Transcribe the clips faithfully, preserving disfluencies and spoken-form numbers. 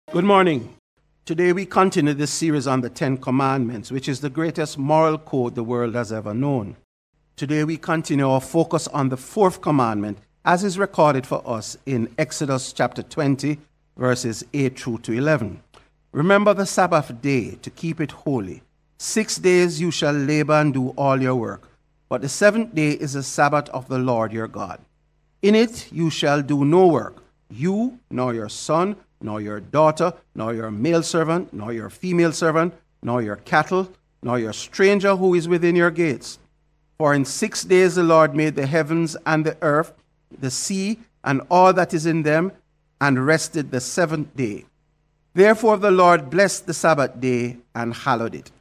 Good morning. Today we continue this series on the Ten Commandments, which is the greatest moral code the world has ever known. Today we continue our focus on the fourth commandment, as is recorded for us in Exodus chapter twenty, verses eight through to eleven. Remember the Sabbath day to keep it holy. Six days you shall labor and do all your work, but the seventh day is the Sabbath of the Lord your God. In it you shall do no work, you, nor your son, nor your daughter, nor your male servant, nor your female servant, nor your cattle, nor your stranger who is within your gates. For in six days the Lord made the heavens and the earth, the sea, and all that is in them, and rested the seventh day. Therefore the Lord blessed the Sabbath day and hallowed it.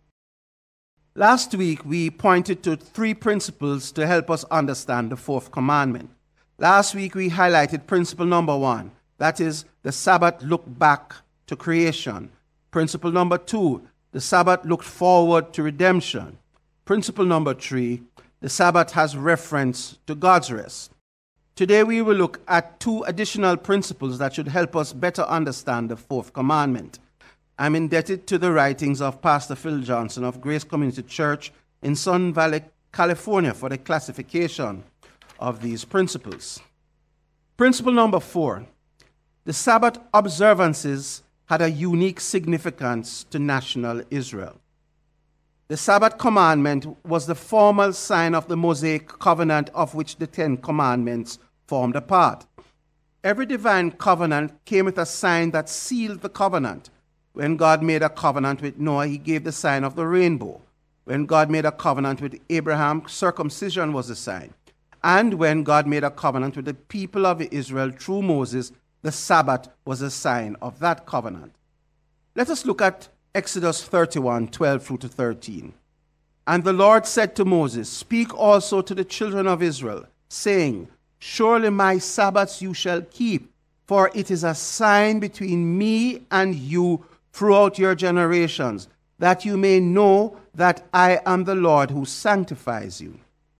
Last week we pointed to three principles to help us understand the fourth commandment. Last week we highlighted principle number one, that is, the Sabbath looked back to creation. Principle number two, the Sabbath looked forward to redemption. Principle number three, the Sabbath has reference to God's rest. Today we will look at two additional principles that should help us better understand the fourth commandment. I'm indebted to the writings of Pastor Phil Johnson of Grace Community Church in Sun Valley, California, for the classification of these principles. Principle number four, the Sabbath observances had a unique significance to national Israel. The Sabbath commandment was the formal sign of the Mosaic covenant of which the Ten Commandments formed a part. Every divine covenant came with a sign that sealed the covenant. When God made a covenant with Noah, he gave the sign of the rainbow. When God made a covenant with Abraham, circumcision was the sign. And when God made a covenant with the people of Israel through Moses, the Sabbath was a sign of that covenant. Let us look at Exodus thirty-one, twelve through to thirteen. And the Lord said to Moses, Speak also to the children of Israel, saying, Surely my Sabbaths you shall keep, for it is a sign between me and you throughout your generations, that you may know that I am the Lord who sanctifies you.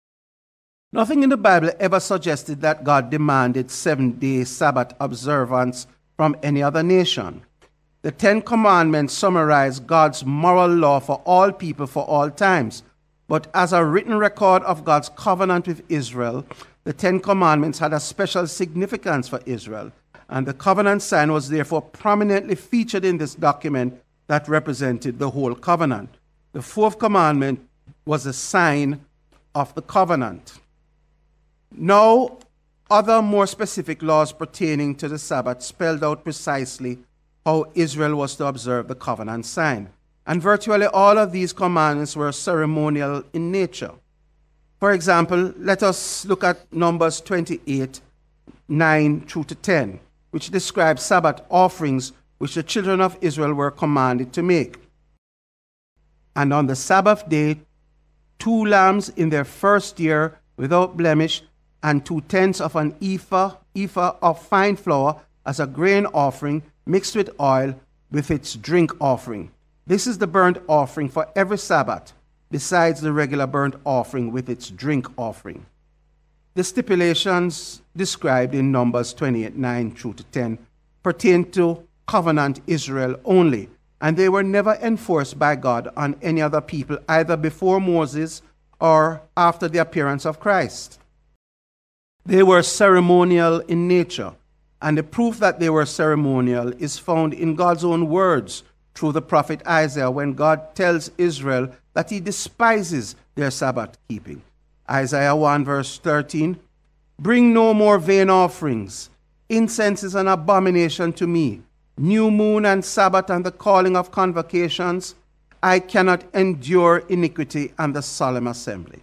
Nothing in the Bible ever suggested that God demanded seven-day Sabbath observance from any other nation. The Ten Commandments summarize God's moral law for all people for all times. But as a written record of God's covenant with Israel, the Ten Commandments had a special significance for Israel, and the covenant sign was therefore prominently featured in this document that represented the whole covenant. The fourth commandment was a sign of the covenant. Now, other more specific laws pertaining to the Sabbath spelled out precisely how Israel was to observe the covenant sign. And virtually all of these commandments were ceremonial in nature. For example, let us look at Numbers twenty-eight, nine through to ten, which describes Sabbath offerings which the children of Israel were commanded to make. And on the Sabbath day, two lambs in their first year without blemish, and two-tenths of an ephah, ephah of fine flour as a grain offering mixed with oil with its drink offering. This is the burnt offering for every Sabbath, besides the regular burnt offering with its drink offering. The stipulations described in Numbers twenty-eight, nine through to ten pertain to covenant Israel only, and they were never enforced by God on any other people, either before Moses or after the appearance of Christ. They were ceremonial in nature, and the proof that they were ceremonial is found in God's own words through the prophet Isaiah when God tells Israel that he despises their Sabbath keeping. Isaiah one verse thirteen, Bring no more vain offerings. Incense is an abomination to me. New moon and Sabbath and the calling of convocations. I cannot endure iniquity and the solemn assembly.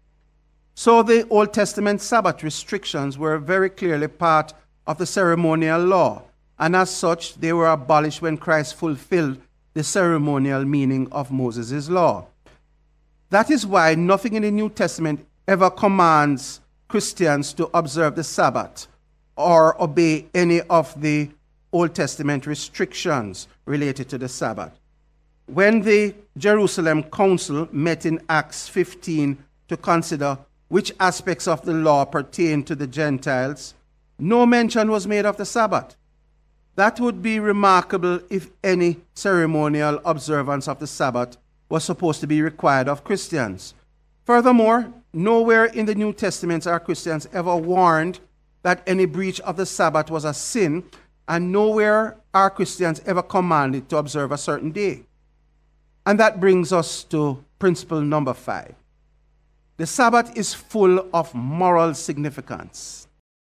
So the Old Testament Sabbath restrictions were very clearly part of the ceremonial law, and as such, they were abolished when Christ fulfilled the ceremonial meaning of Moses' law. That is why nothing in the New Testament ever commands Christians to observe the Sabbath or obey any of the Old Testament restrictions related to the Sabbath. When the Jerusalem Council met in Acts fifteen to consider which aspects of the law pertain to the Gentiles, no mention was made of the Sabbath. That would be remarkable if any ceremonial observance of the Sabbath was supposed to be required of Christians. Furthermore, nowhere in the New Testament are Christians ever warned that any breach of the Sabbath was a sin, and nowhere are Christians ever commanded to observe a certain day. And that brings us to principle number five. The Sabbath is full of moral significance.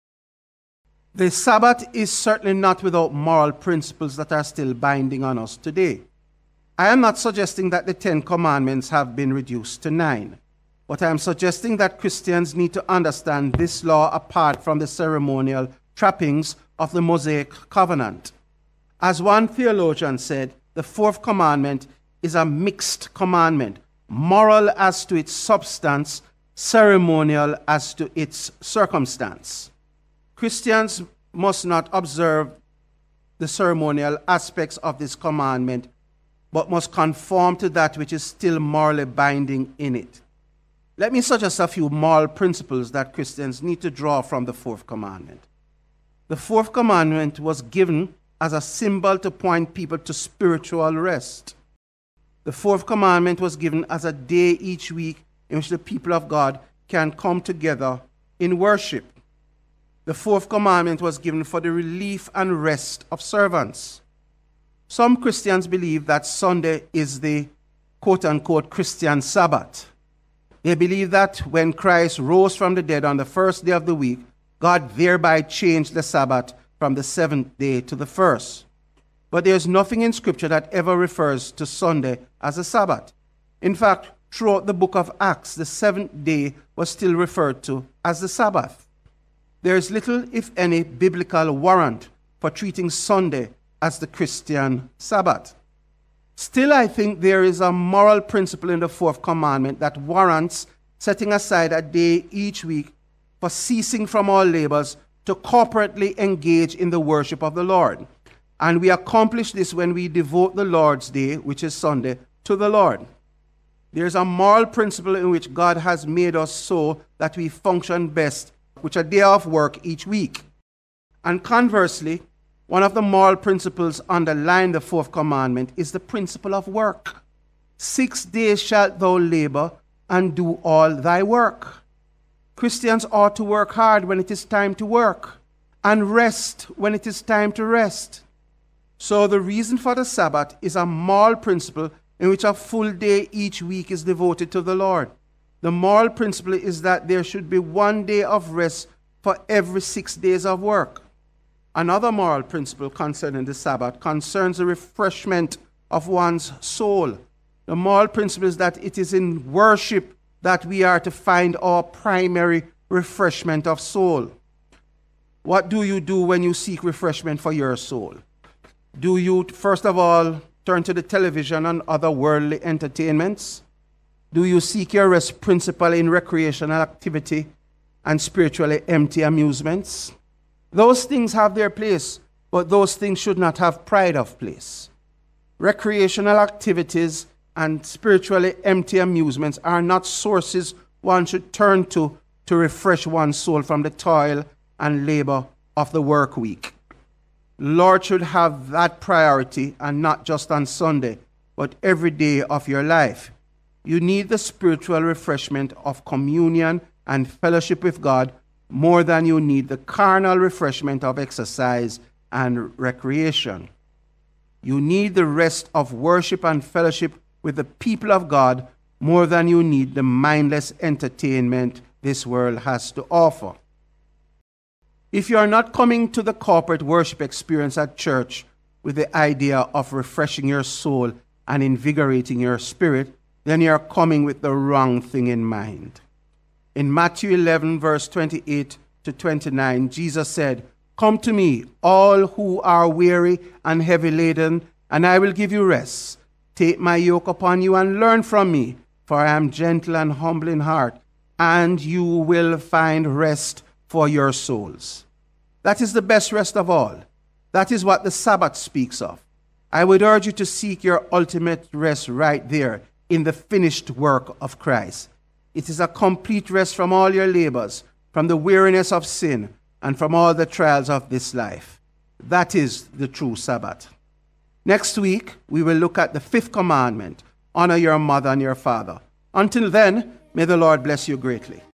The Sabbath is certainly not without moral principles that are still binding on us today. I am not suggesting that the Ten Commandments have been reduced to nine, but I am suggesting that Christians need to understand this law apart from the ceremonial trappings of the Mosaic covenant. As one theologian said, the fourth commandment is a mixed commandment, moral as to its substance, ceremonial as to its circumstance. Christians must not observe the ceremonial aspects of this commandment, but must conform to that which is still morally binding in it. Let me suggest a few moral principles that Christians need to draw from the fourth commandment. The fourth commandment was given as a symbol to point people to spiritual rest. The fourth commandment was given as a day each week in which the people of God can come together in worship. The fourth commandment was given for the relief and rest of servants. Some Christians believe that Sunday is the quote-unquote Christian Sabbath. They believe that when Christ rose from the dead on the first day of the week, God thereby changed the Sabbath from the seventh day to the first. But there is nothing in Scripture that ever refers to Sunday as a Sabbath. In fact, throughout the book of Acts, the seventh day was still referred to as the Sabbath. There is little, if any, biblical warrant for treating Sunday as the Christian Sabbath. Still, I think there is a moral principle in the fourth commandment that warrants setting aside a day each week for ceasing from our labors to corporately engage in the worship of the Lord. And we accomplish this when we devote the Lord's Day, which is Sunday, to the Lord. There is a moral principle in which God has made us so that we function best with a day of work each week. And conversely, one of the moral principles underlying the fourth commandment is the principle of work. Six days shalt thou labor and do all thy work. Christians ought to work hard when it is time to work, and rest when it is time to rest. So the reason for the Sabbath is a moral principle in which a full day each week is devoted to the Lord. The moral principle is that there should be one day of rest for every six days of work. Another moral principle concerning the Sabbath concerns the refreshment of one's soul. The moral principle is that it is in worship that we are to find our primary refreshment of soul. What do you do when you seek refreshment for your soul? Do you, first of all, turn to the television and other worldly entertainments? Do you seek your rest principally in recreational activity and spiritually empty amusements? Those things have their place, but those things should not have pride of place. Recreational activities and spiritually empty amusements are not sources one should turn to to refresh one's soul from the toil and labor of the work week. The Lord should have that priority, and not just on Sunday, but every day of your life. You need the spiritual refreshment of communion and fellowship with God more than you need the carnal refreshment of exercise and recreation. You need the rest of worship and fellowship with the people of God more than you need the mindless entertainment this world has to offer. If you are not coming to the corporate worship experience at church with the idea of refreshing your soul and invigorating your spirit, then you are coming with the wrong thing in mind. In Matthew eleven, verse twenty-eight to twenty-nine, Jesus said, "Come to me, all who are weary and heavy laden, and I will give you rest. Take my yoke upon you and learn from me, for I am gentle and humble in heart, and you will find rest for your souls." That is the best rest of all. That is what the Sabbath speaks of. I would urge you to seek your ultimate rest right there in the finished work of Christ. It is a complete rest from all your labors, from the weariness of sin, and from all the trials of this life. That is the true Sabbath. Next week, we will look at the fifth commandment, honor your mother and your father. Until then, may the Lord bless you greatly.